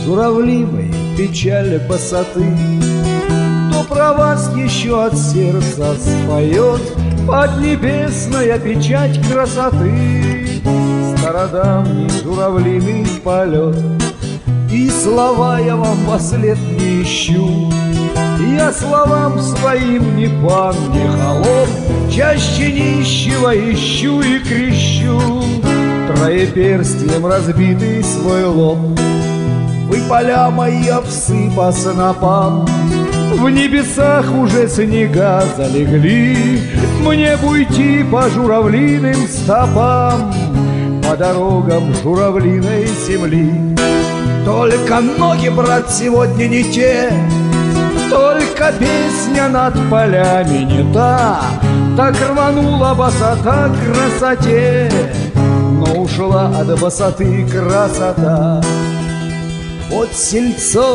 журавлиной печаль босоты. Кто про вас еще от сердца споет поднебесная печать красоты? Стародавний журавлиный полет, и слова я вам послед не ищу. Я словам своим ни пан, ни холоп, чаще нищего ищу и крещу, троеперстием разбитый свой лоб. Вы, поля мои, овсы по снопам, в небесах уже снега залегли. Мне б уйти по журавлиным стопам, по дорогам журавлиной земли. Только ноги, брат, сегодня не те, только песня над полями не та. Так рванула босота к красоте, но ушла от босоты красота. Вот сельцо,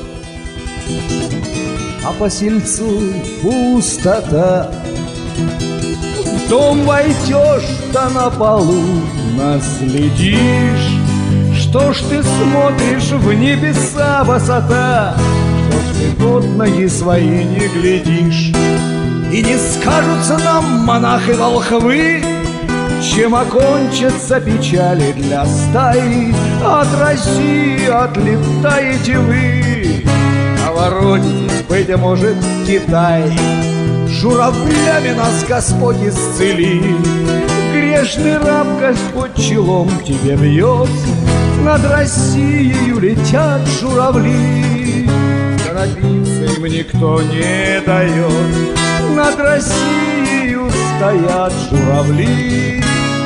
а по сельцу пустота. В дом войдешь, да на полу наследишь. Что ж ты смотришь в небеса, высота? Что ж ты под ноги свои не глядишь? И не скажутся нам монахи волхвы, чем окончатся печали для стаи. От России отлетаете вы, а воротитесь, быть может, в Китай. Журавлями нас Господь исцели, грешный раб Господь челом тебе бьет. Над Россией летят журавли, да напиться им никто не дает. Над Россией стоят журавли,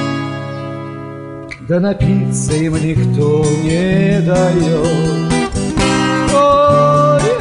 да напиться им никто не дает. Ой,